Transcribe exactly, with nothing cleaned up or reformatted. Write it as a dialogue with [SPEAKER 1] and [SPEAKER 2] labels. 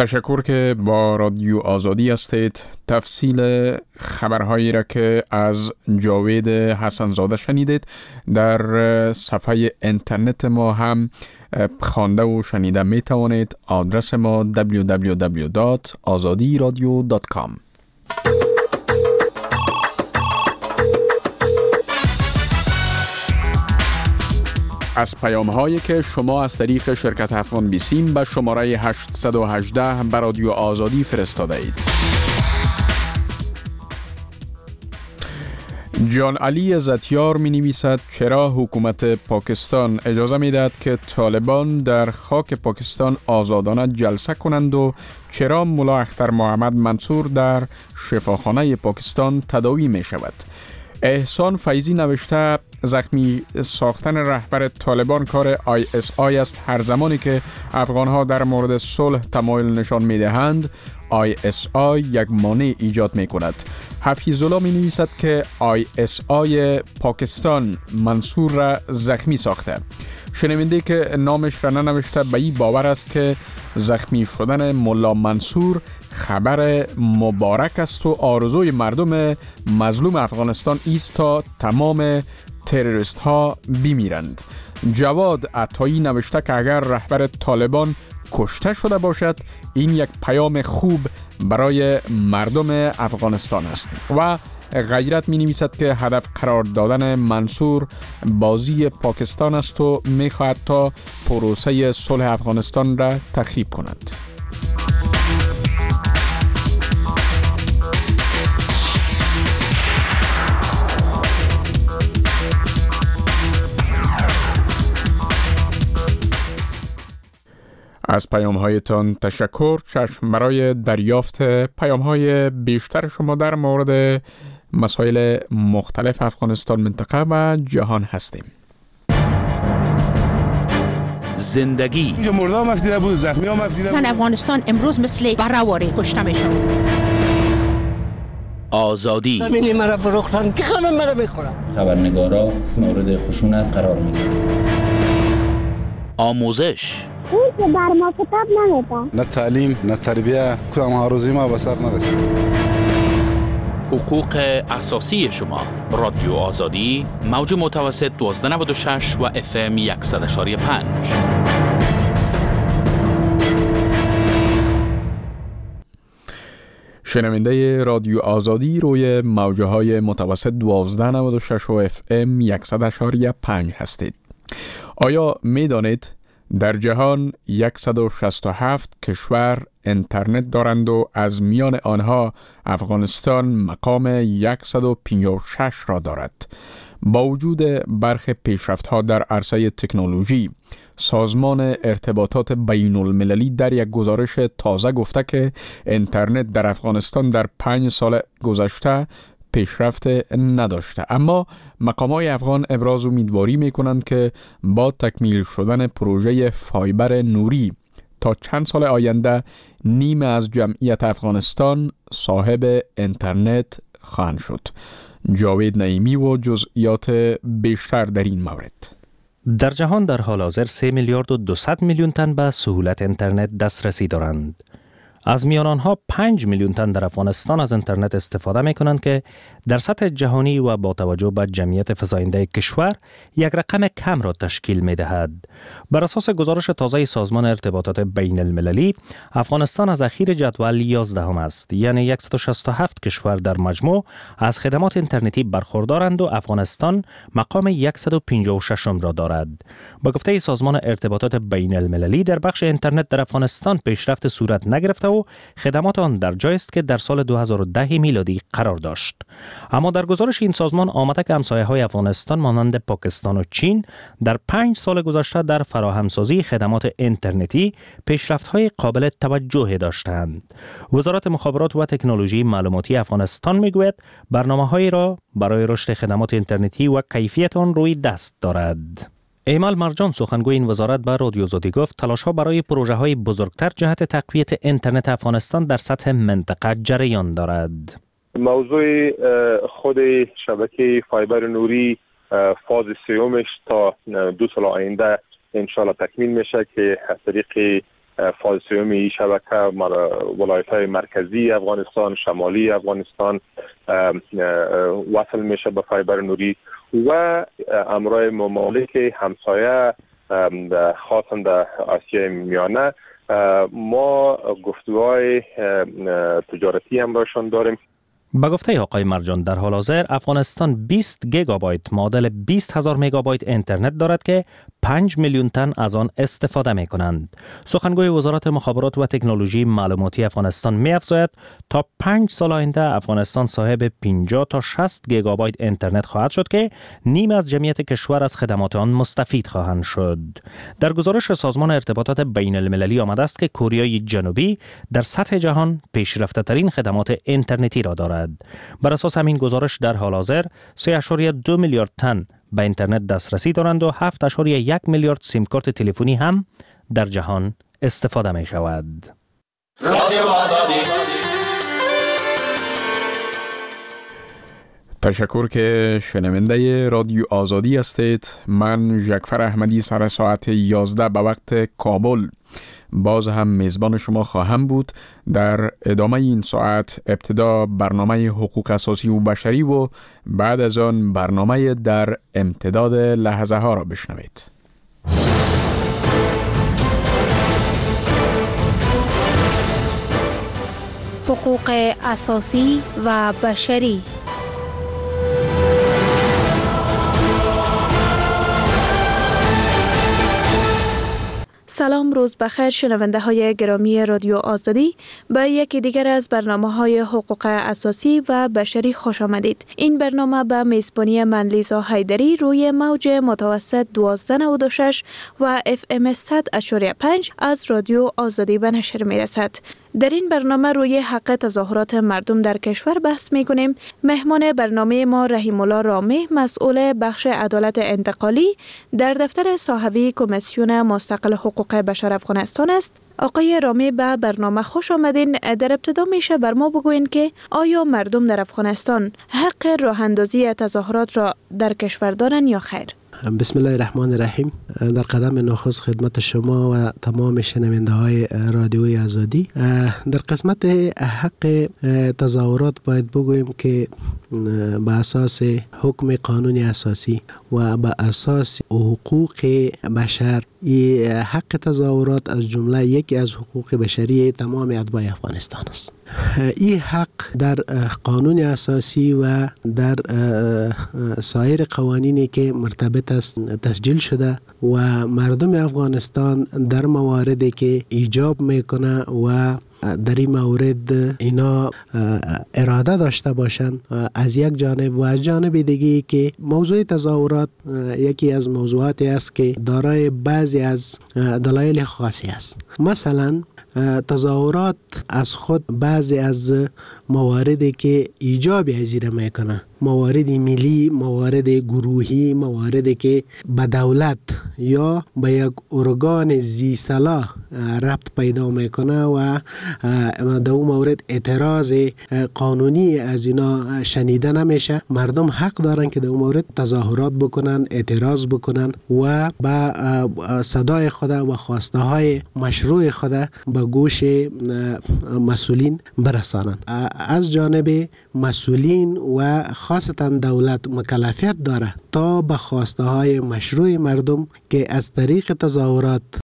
[SPEAKER 1] تشکر که با رادیو آزادی هستید. تفصیل خبرهایی را که از جاوید حسنزاده شنیدید در صفحه اینترنت ما هم خوانده و شنیده می توانید. آدرس ما دبلیو دبلیو دبلیو دات آزادی رادیو دات کام. از پیام هایی که شما از طریق شرکت افغان بیسیم به شماره هشت یک هشت به رادیو آزادی فرستاده اید. جان علی زتیار می نویسد چرا حکومت پاکستان اجازه می دهد که طالبان در خاک پاکستان آزادانه جلسه کنند و چرا ملا اختر محمد منصور در شفاخانه پاکستان تداوی می شود؟ احسان فیضی نوشته زخمی ساختن رهبر طالبان کار آی اس آی است. هر زمانی که افغانها در مورد صلح تمایل نشان می دهند آی اس آی یک مانع ایجاد می کند. حفیظ الله می نویسد که آی اس آی پاکستان منصور را زخمی ساخته. شنونده که نامش را ننوشته به این باور است که زخمی شدن ملا منصور خبر مبارک است و آرزوی مردم مظلوم افغانستان است تا تمام تروریست ها بمیرند. جواد عطایی نوشته که اگر رهبر طالبان کشته شده باشد این یک پیام خوب برای مردم افغانستان است. و غیرت می نویسد که هدف قرار دادن منصور بازی پاکستان است و می خواهد تا پروسه صلح افغانستان را تخریب کند. از پیام هایتان تشکر. چشم برای دریافت پیام های بیشتر شما در مورد مسائل مختلف افغانستان، منطقه و جهان هستیم.
[SPEAKER 2] زندگی
[SPEAKER 3] اینجا مرده هم افتیده بود، زخمی هم افتیده بود.
[SPEAKER 4] زن افغانستان امروز مثل بره‌واره کشته میشن.
[SPEAKER 2] آزادی
[SPEAKER 5] زمینی مرا فروختن که همه مرا میخورن.
[SPEAKER 6] خبرنگارا مورد خشونت قرار میگیرن.
[SPEAKER 2] آموزش
[SPEAKER 7] اون که بر ما کتاب نمیده.
[SPEAKER 3] نه تعلیم نه تربیه، کدام هاروزی ما به سر نرسید.
[SPEAKER 2] حقوق اساسی شما. رادیو آزادی موج متوسط دوازده نود و شش و اف ام صد و پنج.
[SPEAKER 1] شنونده رادیو آزادی روی موجه های متوسط دوازده نود و شش و اف ام صد و پنج هستید. آیا می دانید در جهان صد و شصت و هفت کشور اینترنت دارند و از میان آنها افغانستان مقام صد و پنجاه و شش را دارد؟ با وجود برخی پیشرفت‌ها در عرصه تکنولوژی، سازمان ارتباطات بین المللی در یک گزارش تازه گفته که اینترنت در افغانستان در پنج سال گذشته پیشرفت نداشته. اما مقامات افغان ابراز امیدواری می کنند که با تکمیل شدن پروژه فایبر نوری تا چند سال آینده نیمه از جمعیت افغانستان صاحب اینترنت خواهند شد. جاوید نعیمی و جزئیات بیشتر در این مورد.
[SPEAKER 8] در جهان در حال حاضر سه میلیارد و دویست میلیون تن به سهولت اینترنت دسترسی دارند. از میان آنها پنج میلیون تن در افغانستان از اینترنت استفاده می کنند که در سطح جهانی و با توجه به جمعیت فزاینده کشور یک رقم کم را تشکیل می دهد. بر اساس گزارش تازه سازمان ارتباطات بین المللی، افغانستان از اخیر جدول یازدهم است، یعنی صد و شصت و هفت کشور در مجموع از خدمات اینترنتی برخوردارند و افغانستان مقام صد و پنجاه و شش را دارد. با گفته سازمان ارتباطات بین المللی، در بخش اینترنت در افغانستان پیشرفت صورت نگرفته و خدمات آن در جایی است که در سال دو هزار و ده میلادی قرار داشت. اما در گزارش این سازمان آمده که همسایه‌های افغانستان مانند پاکستان و چین در پنج سال گذشته در فراهمسازی خدمات اینترنتی پیشرفت‌های قابل توجه داشتند. وزارت مخابرات و تکنولوژی معلوماتی افغانستان میگوید برنامه‌هایی را برای رشد خدمات اینترنتی و کیفیت آن روی دست دارد. ایمال مرجان سخنگوی این وزارت به رادیو آزادی گفت تلاش‌ها برای پروژه‌های بزرگتر جهت تقویت اینترنت افغانستان در سطح منطقه جریان دارد.
[SPEAKER 9] موضوع خود شبکه فایبر نوری فاز سیومش تا دو سال آینده انشالله تکمیل میشه که از طریق فاز سوم این شبکه ولایت‌های مرکزی افغانستان، شمالی افغانستان وصل میشه به فایبر نوری و امرای ممالک همسایه خاصا در آسیای میانه ما گفتگوهای تجارتی هم راشون داریم.
[SPEAKER 8] با گفته آقای مرجان در حال حاضر افغانستان بیست گیگابایت معادل بیست هزار مگابایت اینترنت دارد که پنج میلیون تن از آن استفاده می کنند. سخنگوی وزارت مخابرات و تکنولوژی معلوماتی افغانستان می افزاید تا پنج سال آینده افغانستان صاحب پنجاه تا شصت گیگابایت اینترنت خواهد شد که نیم از جمعیت کشور از خدمات آن مستفید خواهند شد. در گزارش سازمان ارتباطات بین المللی آمده است که کره جنوبی در سطح جهان پیشرفته ترین خدمات اینترنتی را دارد. بر اساس همین گزارش در حال حاضر سه ممیز دو میلیارد تن به اینترنت دسترسی دارند و هفت ممیز یک میلیارد سیم کارت تلفنی هم در جهان استفاده می شود. رادیو آزادی.
[SPEAKER 1] تشکر که شنونده رادیو آزادی هستید. من جعفر احمدی سر ساعت یازده به وقت کابل باز هم میزبان شما خواهم بود. در ادامه این ساعت ابتدا برنامه حقوق اساسی و بشری و بعد از آن برنامه در امتداد لحظه ها را بشنوید.
[SPEAKER 10] حقوق اساسی و بشری. سلام، روز بخیر شنونده های گرامی رادیو آزادی. به یکی دیگر از برنامه های حقوق اساسی و بشری خوش آمدید. این برنامه به میزبانی من لیزا حیدری روی موج متوسط دوازده نود و شش و اف ام صد و پنج از رادیو آزادی به نشر می رسد. در این برنامه روی حق تظاهرات مردم در کشور بحث می کنیم. مهمان برنامه ما رحیم الله رامه، مسئول بخش عدالت انتقالی در دفتر صاحبی کمیسیون مستقل حقوق بشر افغانستان است. آقای رامه به برنامه خوش آمدین. در ابتدا میشه بر ما بگوین که آیا مردم در افغانستان حق راه اندازی تظاهرات را در کشور دارند یا خیر؟
[SPEAKER 11] بسم الله الرحمن الرحیم. در قدم نخست خدمت شما و تمام شنونده های رادیوی آزادی. در قسمت حق تظاهرات باید بگوییم که به اساس حکم قانون اساسی و به اساس حقوق بشر حق تظاهرات از جمله یکی از حقوق بشری تمام اتباع افغانستان است. این حق در قانون اساسی و در سایر قوانینی که مرتبط است تسجیل شده و مردم افغانستان در مواردی که ایجاب میکنه و در این مورد اینا اراده داشته باشند از یک جانب و از جانب دیگه که موضوع تظاهرات یکی از موضوعاتی است که دارای بعضی از دلایل خاصی است. مثلا تظاهرات از خود بعضی از مواردی که ایجاب ازیره میکنه، موارد ملی، موارد گروهی، مواردی که به دولت یا به یک ارگان ذی صلاح ربط پیدا میکنه و در اون مورد اعتراض قانونی از اینا شنیده نمیشه. مردم حق دارن که در اون مورد تظاهرات بکنن، اعتراض بکنن و با صدای خود و خواسته های مشروع خود به گوش مسئولین برسانن. از جانب مسئولین و خاصتا دولت مکلفیت داره تا به خواسته های مشروع مردم که از طریق تظاهرات